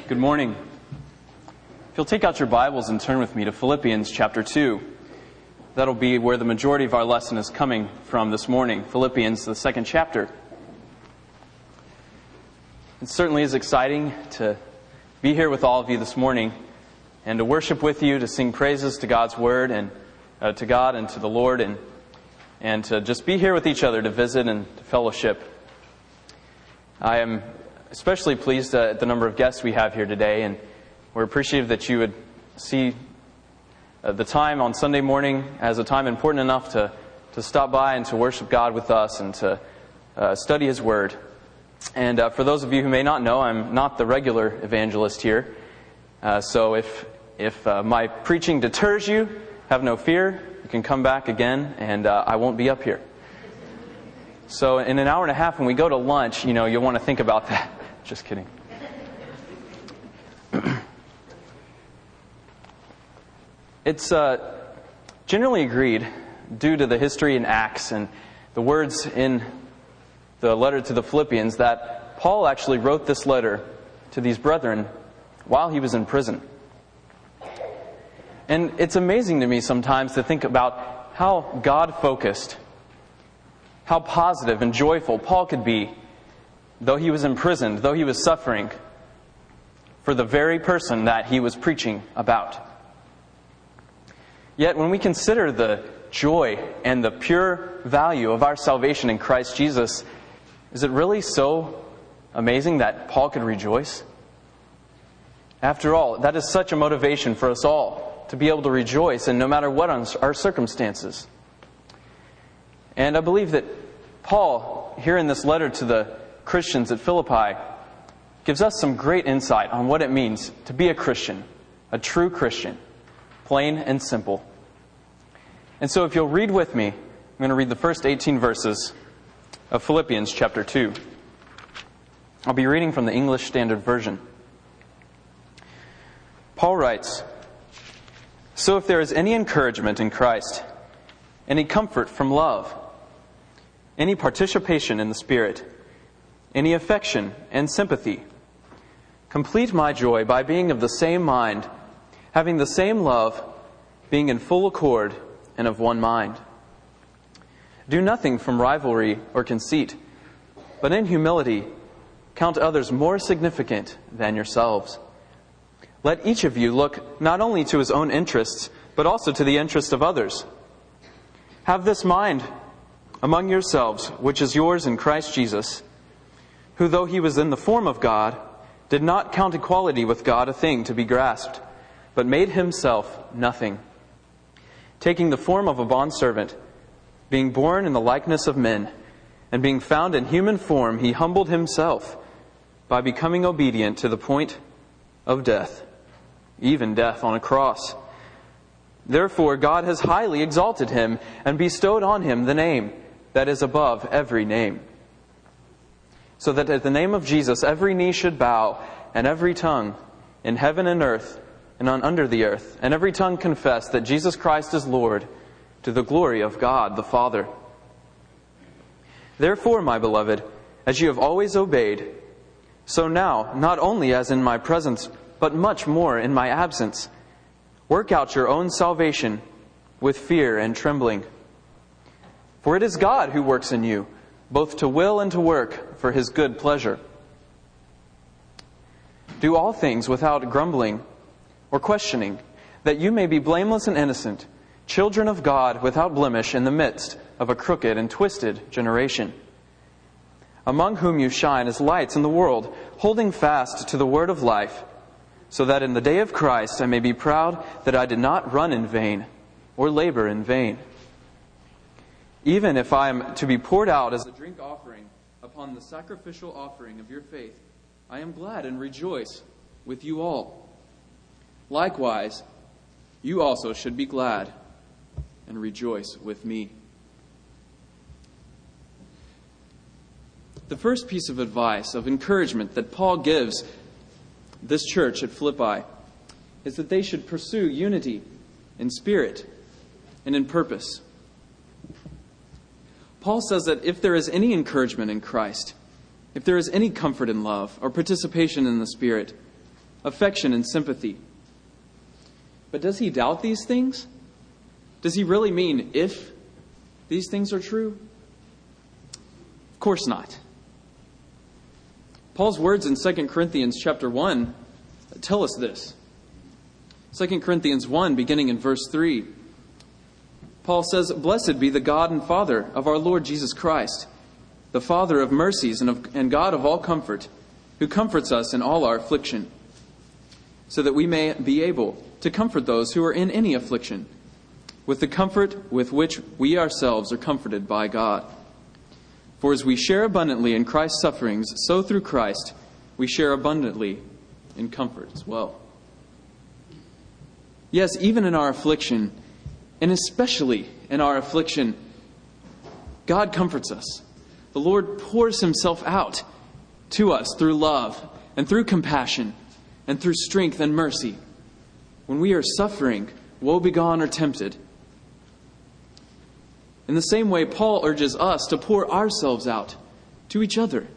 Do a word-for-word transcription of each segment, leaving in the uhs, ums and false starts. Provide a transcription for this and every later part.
Good morning. If you'll take out your Bibles and turn with me to Philippians chapter two. That'll be where the majority of our lesson is coming from this morning. Philippians, the second chapter. It certainly is exciting to be here with all of you this morning and to worship with you, to sing praises to God's Word and uh, to God and to the Lord, and and to just be here with each other to visit and to fellowship. I am especially pleased uh, at the number of guests we have here today, and we're appreciative that you would see uh, the time on Sunday morning as a time important enough to, to stop by and to worship God with us and to uh, study His Word. And uh, for those of you who may not know, I'm not the regular evangelist here. Uh, so if if uh, my preaching deters you, have no fear. You can come back again, and uh, I won't be up here. So in an hour and a half, when we go to lunch, you know, you'll want to think about that. Just kidding. It's uh, generally agreed, due to the history in Acts and the words in the letter to the Philippians, that Paul actually wrote this letter to these brethren while he was in prison. And it's amazing to me sometimes to think about how God-focused, how positive and joyful Paul could be, though he was imprisoned, though he was suffering, for the very person that he was preaching about. Yet when we consider the joy and the pure value of our salvation in Christ Jesus, is it really so amazing that Paul could rejoice? After all, that is such a motivation for us all, to be able to rejoice, and no matter what our circumstances. And I believe that Paul, here in this letter to the Christians at Philippi, gives us some great insight on what it means to be a Christian, a true Christian, plain and simple. And so if you'll read with me, I'm going to read the first eighteen verses of Philippians chapter two. I'll be reading from the English Standard Version. Paul writes, "So if there is any encouragement in Christ, any comfort from love, any participation in the Spirit, any affection and sympathy, complete my joy by being of the same mind, having the same love, being in full accord and of one mind. Do nothing from rivalry or conceit, but in humility count others more significant than yourselves. Let each of you look not only to his own interests, but also to the interests of others. Have this mind among yourselves, which is yours in Christ Jesus, who, though he was in the form of God, did not count equality with God a thing to be grasped, but made himself nothing, taking the form of a bondservant, being born in the likeness of men, and being found in human form, he humbled himself by becoming obedient to the point of death, even death on a cross. Therefore God has highly exalted him and bestowed on him the name that is above every name, so that at the name of Jesus every knee should bow, and every tongue in heaven and earth and on under the earth, and every tongue confess that Jesus Christ is Lord, to the glory of God the Father. Therefore, my beloved, as you have always obeyed, so now, not only as in my presence, but much more in my absence, work out your own salvation with fear and trembling. For it is God who works in you, both to will and to work for His good pleasure. Do all things without grumbling or questioning, that you may be blameless and innocent, children of God without blemish in the midst of a crooked and twisted generation, among whom you shine as lights in the world, holding fast to the word of life, so that in the day of Christ I may be proud that I did not run in vain or labor in vain. Even if I am to be poured out as a drink offering upon the sacrificial offering of your faith, I am glad and rejoice with you all. Likewise, you also should be glad and rejoice with me." The first piece of advice, of encouragement that Paul gives this church at Philippi is that they should pursue unity in spirit and in purpose. Paul says that if there is any encouragement in Christ, if there is any comfort in love or participation in the Spirit, affection, and sympathy. But does he doubt these things? Does he really mean if these things are true? Of course not. Paul's words in Second Corinthians chapter one tell us this. Second Corinthians one, beginning in verse three, Paul says, "Blessed be the God and Father of our Lord Jesus Christ, the Father of mercies and, of, and God of all comfort, who comforts us in all our affliction, so that we may be able to comfort those who are in any affliction, with the comfort with which we ourselves are comforted by God. For as we share abundantly in Christ's sufferings, so through Christ we share abundantly in comfort as well." Yes, even in our affliction, and especially in our affliction, God comforts us. The Lord pours himself out to us through love and through compassion and through strength and mercy. When we are suffering, woebegone or tempted. In the same way, Paul urges us to pour ourselves out to each other.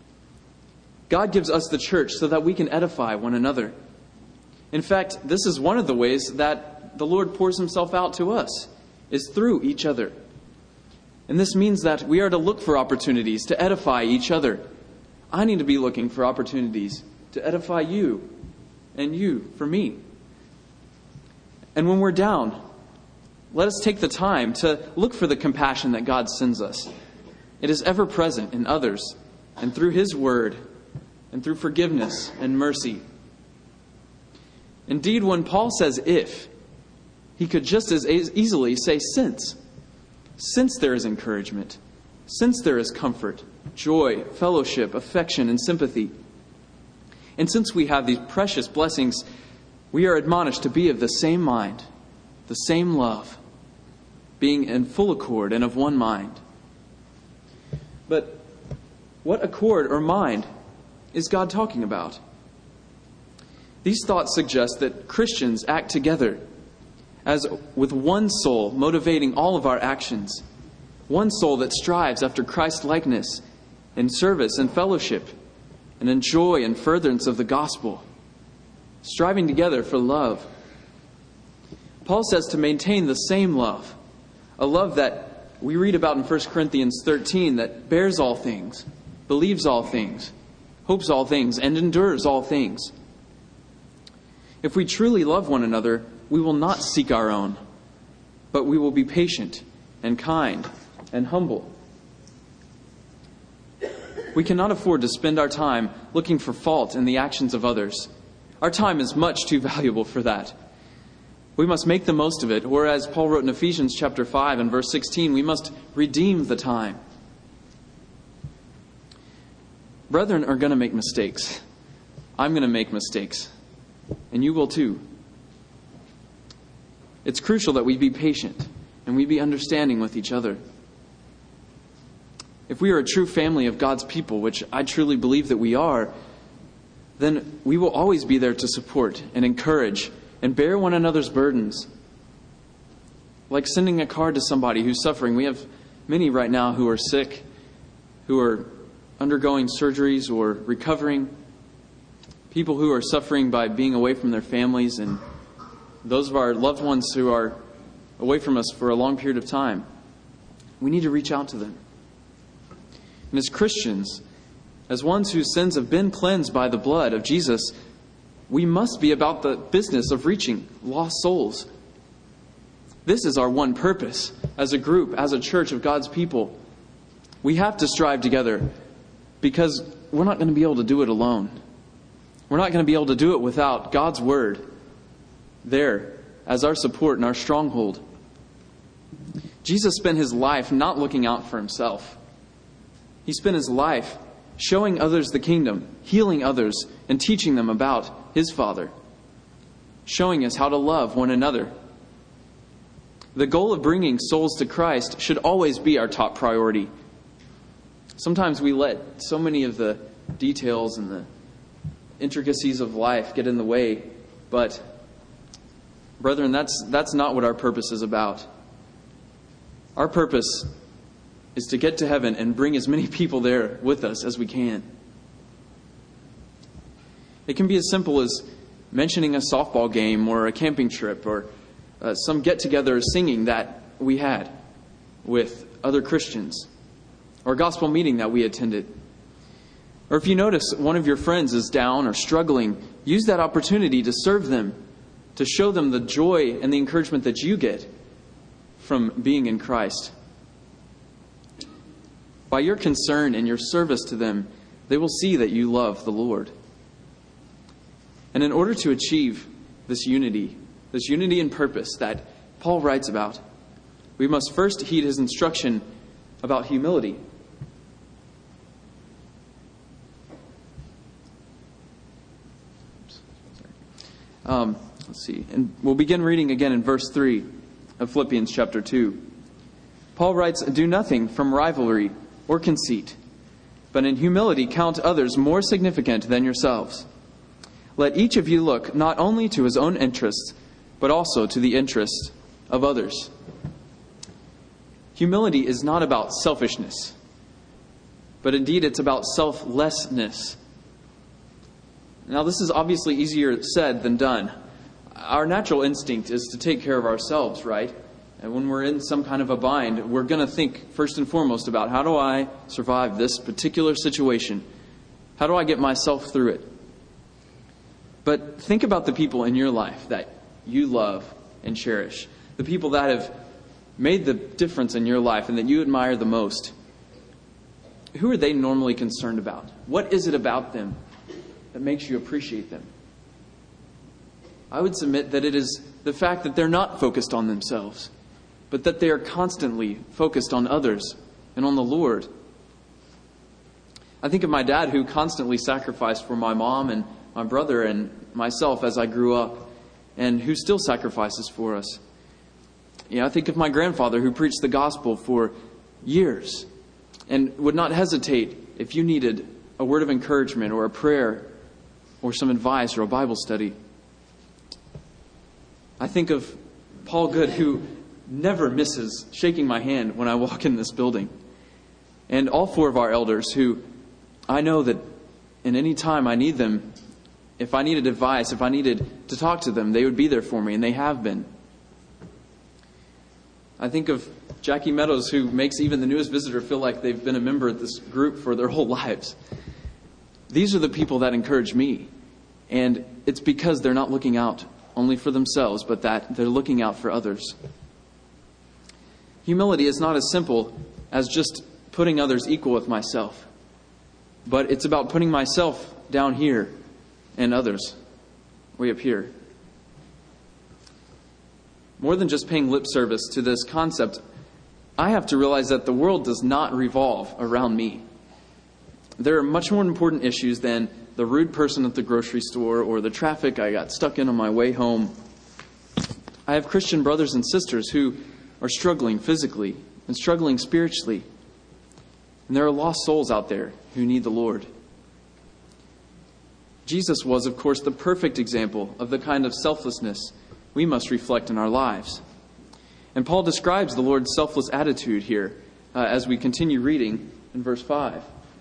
God gives us the church so that we can edify one another. In fact, this is one of the ways that the Lord pours himself out to us, is through each other. And this means that we are to look for opportunities to edify each other. I need to be looking for opportunities to edify you and you for me. And when we're down, let us take the time to look for the compassion that God sends us. It is ever present in others and through his word and through forgiveness and mercy. Indeed, when Paul says if, he could just as easily say since. Since there is encouragement, since there is comfort, joy, fellowship, affection, and sympathy. And since we have these precious blessings, we are admonished to be of the same mind, the same love, being in full accord and of one mind. But what accord or mind is God talking about? These thoughts suggest that Christians act together as with one soul motivating all of our actions, one soul that strives after Christ's likeness in service and fellowship and in joy and furtherance of the gospel, striving together for love. Paul says to maintain the same love, a love that we read about in First Corinthians thirteen, that bears all things, believes all things, hopes all things, and endures all things. If we truly love one another, we will not seek our own, but we will be patient and kind and humble. We cannot afford to spend our time looking for fault in the actions of others. Our time is much too valuable for that. We must make the most of it, or as Paul wrote in Ephesians chapter five and verse sixteen, we must redeem the time. Brethren are going to make mistakes. I'm going to make mistakes. And you will too. It's crucial that we be patient and we be understanding with each other. If we are a true family of God's people, which I truly believe that we are, then we will always be there to support and encourage and bear one another's burdens. Like sending a card to somebody who's suffering. We have many right now who are sick, who are undergoing surgeries or recovering. People who are suffering by being away from their families, and those of our loved ones who are away from us for a long period of time. We need to reach out to them. And as Christians, as ones whose sins have been cleansed by the blood of Jesus, we must be about the business of reaching lost souls. This is our one purpose as a group, as a church of God's people. We have to strive together because we're not going to be able to do it alone. We're not going to be able to do it without God's word there as our support and our stronghold. Jesus spent his life not looking out for himself. He spent his life showing others the kingdom, healing others, and teaching them about his Father, showing us how to love one another. The goal of bringing souls to Christ should always be our top priority. Sometimes we let so many of the details and the intricacies of life get in the way, but brethren, that's that's not what our purpose is about. Our purpose is to get to heaven and bring as many people there with us as we can. It can be as simple as mentioning a softball game or a camping trip or uh, some get-together singing that we had with other Christians, or a gospel meeting that we attended. Or if you notice one of your friends is down or struggling, use that opportunity to serve them, to show them the joy and the encouragement that you get from being in Christ. By your concern and your service to them, they will see that you love the Lord. And in order to achieve this unity, this unity in purpose that Paul writes about, we must first heed his instruction about humility. Um, let's see. And we'll begin reading again in verse three of Philippians chapter two. Paul writes, "Do nothing from rivalry or conceit, but in humility count others more significant than yourselves. Let each of you look not only to his own interests, but also to the interests of others." Humility is not about selfishness, but indeed it's about selflessness. Now, this is obviously easier said than done. Our natural instinct is to take care of ourselves, right? And when we're in some kind of a bind, we're going to think first and foremost about, how do I survive this particular situation? How do I get myself through it? But think about the people in your life that you love and cherish. The people that have made the difference in your life and that you admire the most. Who are they normally concerned about? What is it about them that makes you appreciate them? I would submit that it is the fact that they're not focused on themselves, but that they are constantly focused on others and on the Lord. I think of my dad, who constantly sacrificed for my mom and my brother and myself as I grew up, and who still sacrifices for us. You know, I think of my grandfather, who preached the gospel for years and would not hesitate if you needed a word of encouragement or a prayer or some advice or a Bible study. I think of Paul Good, who never misses shaking my hand when I walk in this building. And all four of our elders, who I know that in any time I need them, if I needed advice, if I needed to talk to them, they would be there for me, and they have been. I think of Jackie Meadows, who makes even the newest visitor feel like they've been a member of this group for their whole lives. These are the people that encourage me. And it's because they're not looking out only for themselves, but that they're looking out for others. Humility is not as simple as just putting others equal with myself, but it's about putting myself down here and others way up here. More than just paying lip service to this concept, I have to realize that the world does not revolve around me. There are much more important issues than the rude person at the grocery store or the traffic I got stuck in on my way home. I have Christian brothers and sisters who are struggling physically and struggling spiritually. And there are lost souls out there who need the Lord. Jesus was, of course, the perfect example of the kind of selflessness we must reflect in our lives. And Paul describes the Lord's selfless attitude here uh, as we continue reading in verse five.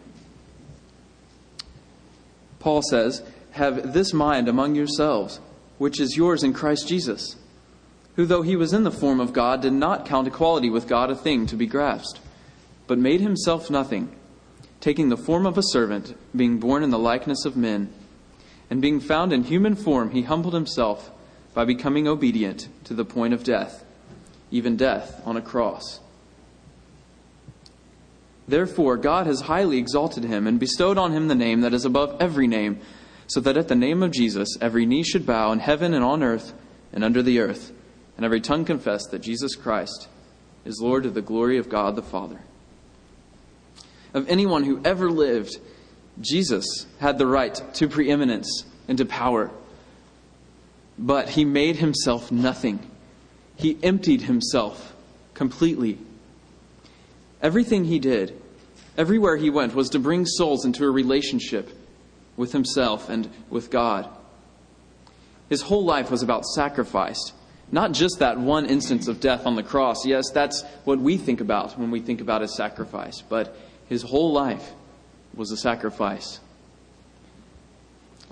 Paul says, "Have this mind among yourselves, which is yours in Christ Jesus, who, though he was in the form of God, did not count equality with God a thing to be grasped, but made himself nothing, taking the form of a servant, being born in the likeness of men. And being found in human form, he humbled himself by becoming obedient to the point of death, even death on a cross. Therefore, God has highly exalted him and bestowed on him the name that is above every name, so that at the name of Jesus every knee should bow in heaven and on earth and under the earth, and every tongue confess that Jesus Christ is Lord, to the glory of God the Father." Of anyone who ever lived, Jesus had the right to preeminence and to power. But he made himself nothing. He emptied himself completely. Everything he did, everywhere he went, was to bring souls into a relationship with himself and with God. His whole life was about sacrifice. Not just that one instance of death on the cross. Yes, that's what we think about when we think about his sacrifice. But his whole life was a sacrifice.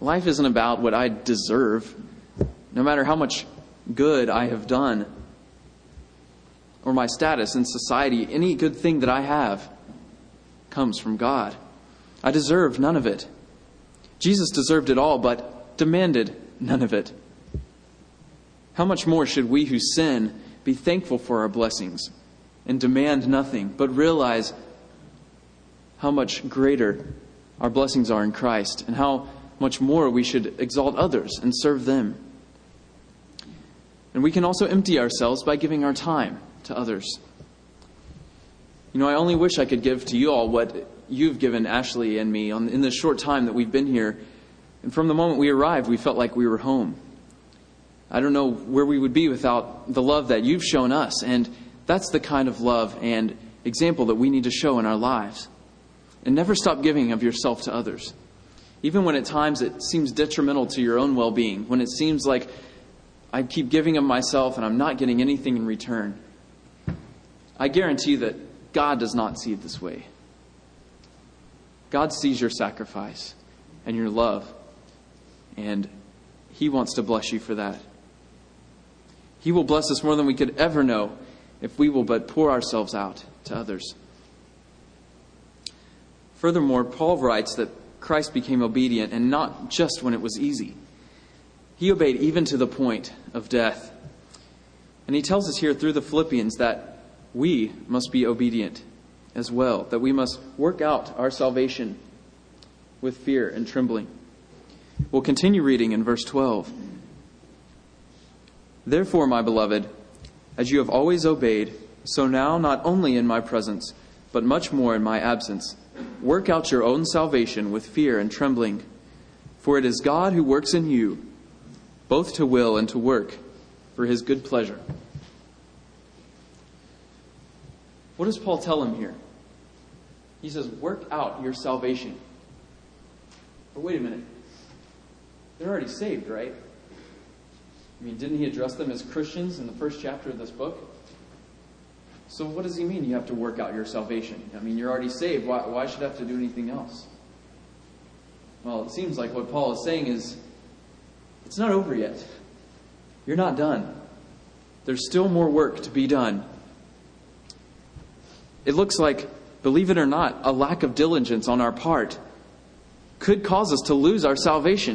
life isn't about what I deserve, no matter how much good I have done, or my status in society. Any good thing that I have comes from God. I deserve none of it. Jesus deserved it all, but demanded none of it. How much more should we who sin be thankful for our blessings and demand nothing, but realize how much greater our blessings are in Christ, and how much more we should exalt others and serve them. And we can also empty ourselves by giving our time to others. You know, I only wish I could give to you all what you've given Ashley and me on, in the short time that we've been here. And from the moment we arrived, we felt like we were home. I don't know where we would be without the love that you've shown us. And that's the kind of love and example that we need to show in our lives. And never stop giving of yourself to others. Even when at times it seems detrimental to your own well-being. When it seems like I keep giving of myself and I'm not getting anything in return. I guarantee that God does not see it this way. God sees your sacrifice and your love. And He wants to bless you for that. He will bless us more than we could ever know if we will but pour ourselves out to others. Furthermore, Paul writes that Christ became obedient, and not just when it was easy. He obeyed even to the point of death. And he tells us here through the Philippians that we must be obedient as well, that we must work out our salvation with fear and trembling. We'll continue reading in verse twelve. Therefore, my beloved, as you have always obeyed, so now not only in my presence, but much more in my absence, work out your own salvation with fear and trembling. For it is God who works in you, both to will and to work for His good pleasure. What does Paul tell him here? He says, work out your salvation. But wait a minute. They're already saved, right? I mean, didn't he address them as Christians in the first chapter of this book? So what does he mean you have to work out your salvation? I mean, you're already saved. Why, why should I have to do anything else? Well, it seems like what Paul is saying is, it's not over yet. You're not done. There's still more work to be done. It looks like, believe it or not, a lack of diligence on our part could cause us to lose our salvation.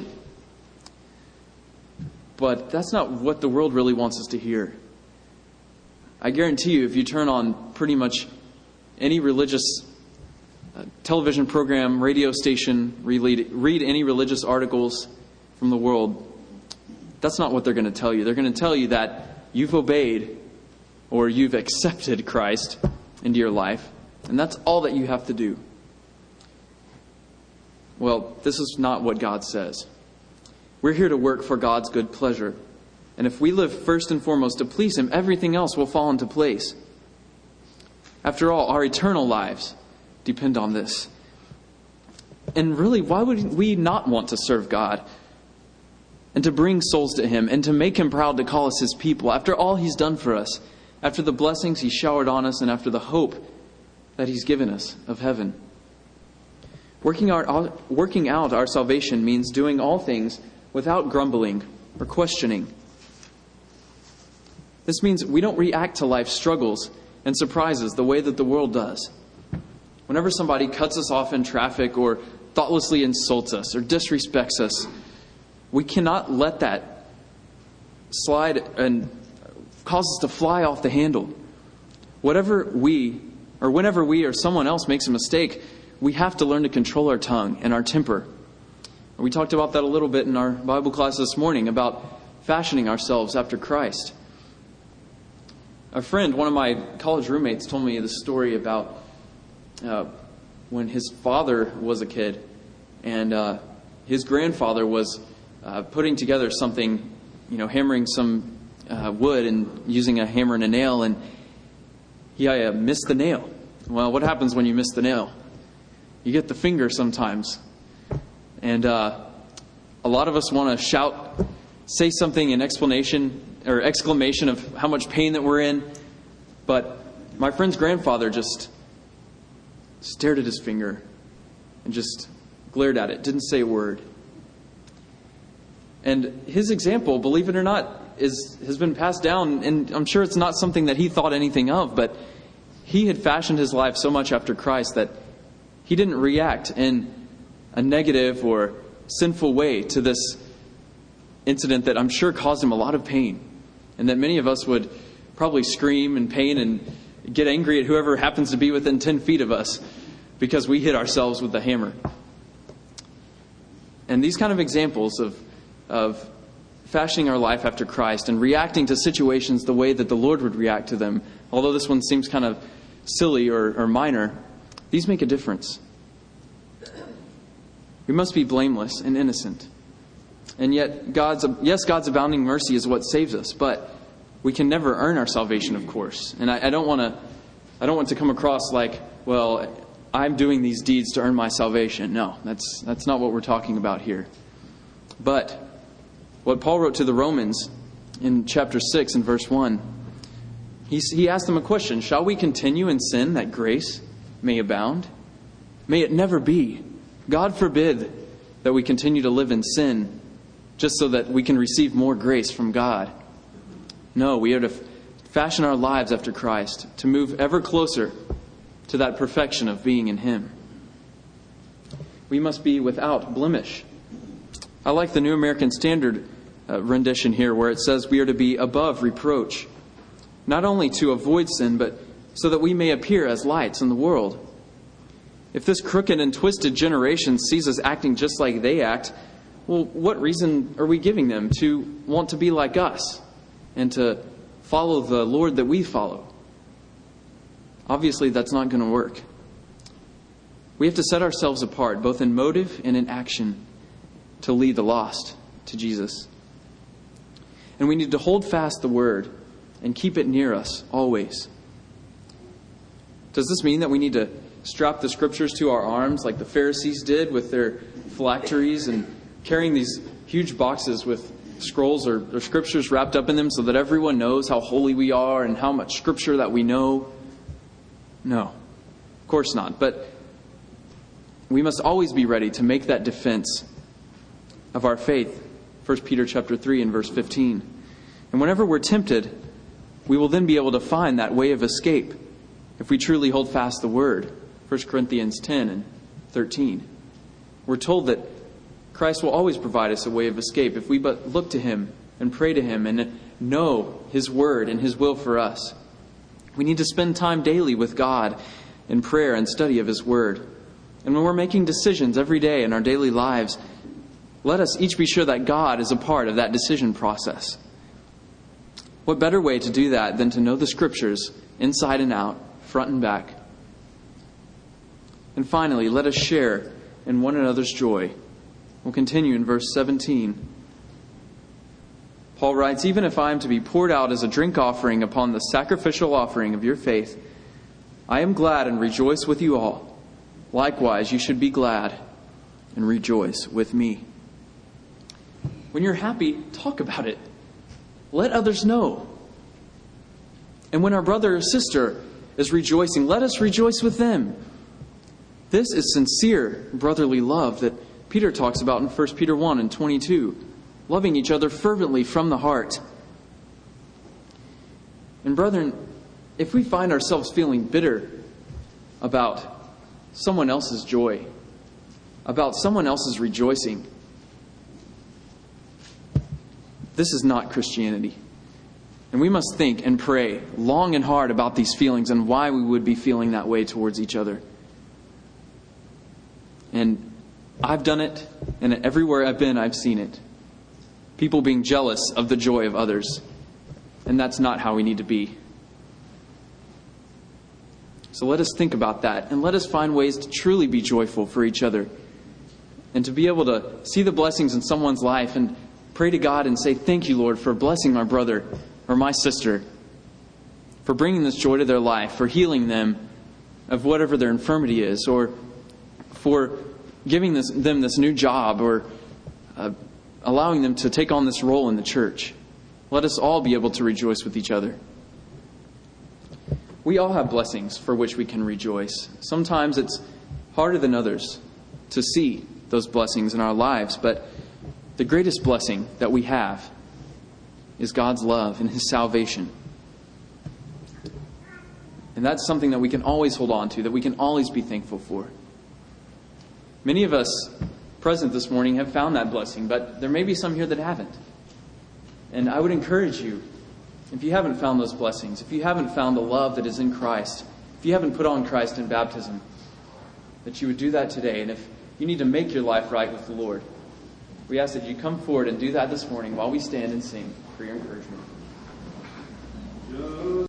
But that's not what the world really wants us to hear. I guarantee you, if you turn on pretty much any religious uh, television program, radio station, read, read any religious articles from the world, that's not what they're going to tell you. They're going to tell you that you've obeyed or you've accepted Christ into your life, and that's all that you have to do. Well, this is not what God says. We're here to work for God's good pleasure. And if we live first and foremost to please Him, everything else will fall into place. After all, our eternal lives depend on this. And really, why would we not want to serve God and to bring souls to Him and to make Him proud to call us His people after all He's done for us, after the blessings He showered on us, and after the hope that He's given us of heaven? Working out, working out our salvation means doing all things without grumbling or questioning. This means we don't react to life's struggles and surprises the way that the world does. Whenever somebody cuts us off in traffic or thoughtlessly insults us or disrespects us, we cannot let that slide and cause us to fly off the handle. Whatever we, or whenever we or someone else makes a mistake, we have to learn to control our tongue and our temper. We talked about that a little bit in our Bible class this morning, about fashioning ourselves after Christ. A friend, one of my college roommates, told me this story about uh, when his father was a kid, and uh, his grandfather was uh, putting together something, you know, hammering some uh, wood and using a hammer and a nail, and he uh, missed the nail. Well, what happens when you miss the nail? You get the finger sometimes. And uh, a lot of us want to shout, say something in explanation or exclamation of how much pain that we're in. But my friend's grandfather just stared at his finger and just glared at it, didn't say a word. And his example, believe it or not, is has been passed down, and I'm sure it's not something that he thought anything of, but he had fashioned his life so much after Christ that he didn't react in a negative or sinful way to this incident that I'm sure caused him a lot of pain, and that many of us would probably scream in pain and get angry at whoever happens to be within ten feet of us because we hit ourselves with the hammer. And these kind of examples of of fashioning our life after Christ and reacting to situations the way that the Lord would react to them, although this one seems kind of silly or, or minor, these make a difference. We must be blameless and innocent. And yet, God's yes, God's abounding mercy is what saves us, but we can never earn our salvation, of course. And I, I don't want to I don't want to come across like, well, I'm doing these deeds to earn my salvation. No, that's that's not what we're talking about here. But what Paul wrote to the Romans in chapter six and verse one, he, he asked them a question. Shall we continue in sin that grace may abound? May it never be. God forbid that we continue to live in sin just so that we can receive more grace from God. No, we are to fashion our lives after Christ, to move ever closer to that perfection of being in Him. We must be without blemish. I like the New American Standard uh, rendition here where it says we are to be above reproach, not only to avoid sin, but so that we may appear as lights in the world. If this crooked and twisted generation sees us acting just like they act, well, what reason are we giving them to want to be like us and to follow the Lord that we follow? Obviously, that's not going to work. We have to set ourselves apart, both in motive and in action, to lead the lost to Jesus. And we need to hold fast the Word and keep it near us always. Does this mean that we need to strap the Scriptures to our arms like the Pharisees did with their phylacteries and carrying these huge boxes with scrolls or, or Scriptures wrapped up in them so that everyone knows how holy we are and how much Scripture that we know? No, of course not. But we must always be ready to make that defense of our faith. First Peter chapter three and verse fifteen. And whenever we're tempted, we will then be able to find that way of escape if we truly hold fast the Word. First Corinthians ten and thirteen. We're told that Christ will always provide us a way of escape if we but look to Him and pray to Him and know His Word and His will for us. We need to spend time daily with God in prayer and study of His Word. And when we're making decisions every day in our daily lives, let us each be sure that God is a part of that decision process. What better way to do that than to know the Scriptures inside and out, front and back? And finally, let us share in one another's joy. We'll continue in verse seventeen. Paul writes, even if I am to be poured out as a drink offering upon the sacrificial offering of your faith, I am glad and rejoice with you all. Likewise, you should be glad and rejoice with me. When you're happy, talk about it. Let others know. And when our brother or sister is rejoicing, let us rejoice with them. This is sincere brotherly love that Peter talks about in First Peter one and twenty-two. Loving each other fervently from the heart. And brethren, if we find ourselves feeling bitter about someone else's joy, about someone else's rejoicing, this is not Christianity. And we must think and pray long and hard about these feelings and why we would be feeling that way towards each other. And I've done it, and everywhere I've been, I've seen it. People being jealous of the joy of others. And that's not how we need to be. So let us think about that, and let us find ways to truly be joyful for each other. And to be able to see the blessings in someone's life and pray to God and say, thank you, Lord, for blessing my brother or my sister, for bringing this joy to their life, for healing them of whatever their infirmity is, or for giving this, them this new job, or uh, allowing them to take on this role in the church. Let us all be able to rejoice with each other. We all have blessings for which we can rejoice. Sometimes it's harder than others to see those blessings in our lives, but The greatest blessing that we have is God's love and His salvation. And that's something that we can always hold on to, that we can always be thankful for. Many of us present this morning have found that blessing, but there may be some here that haven't. And I would encourage you, if you haven't found those blessings, if you haven't found the love that is in Christ, if you haven't put on Christ in baptism, that you would do that today. And if you need to make your life right with the Lord, we ask that you come forward and do that this morning while we stand and sing for your encouragement.